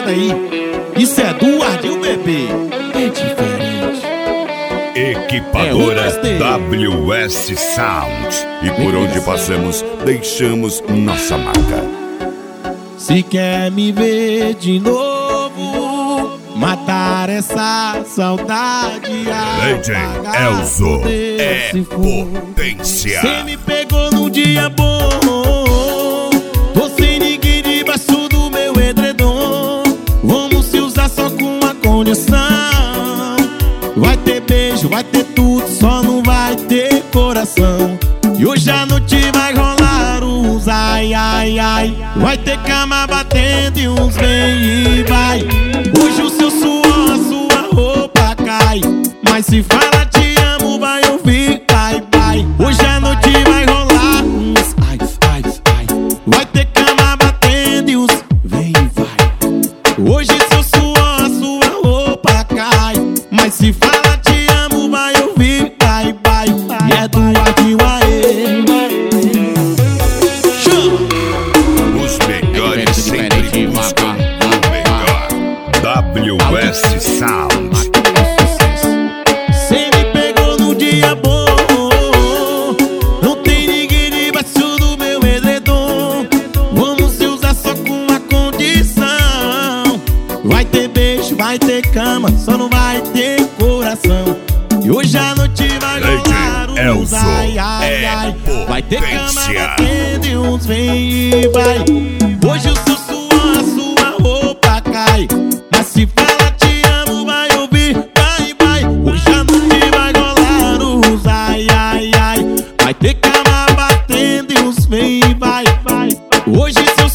pesada aí. Isso é do Ardil Bebê. É diferente. Equipadora WS Sound. E por onde passamos, deixamos nossa marca. Se quer me ver de novo, matar essa saudade. Lady Elzo é potência. Cê me pegou num dia bom, tô sem ninguém debaixo do meu edredom. Vamos se usar só com uma condição. Vai ter beijo, vai ter tudo, só não vai ter coração. E hoje a noite vai rolar uns ai, ai, ai. Vai ter cama batendo e uns vem e vai. Hoje o seu suor, a sua roupa cai. Mas se fala te amo, vai ouvir, vai, vai. Hoje a noite vai rolar uns ai, ai, ai. Vai ter cama batendo e uns vem e vai. Hoje seu suor, a sua roupa cai. Mas se fala te amo, vai ouvir, vai, vai. E é do Ardil aê. Os melhores sempre buscam o melhor. WS Sound. Cê me pegou num dia bom, não tem ninguém debaixo do meu edredom. Vamos se usar só com uma condição. Vai ter beijo, vai ter cama, só não vai ter coração. E hoje a noite vai rolar uns ai, ai, ai. Vai ter cama batendo e uns vem e vai. Hoje o seu suor, a sua roupa cai. Mas se fala te amo, vai ouvir, vai, vai. Hoje a noite vai rolar uns ai, ai, ai. Vai ter cama batendo e uns vem e vai, vai. Hoje seu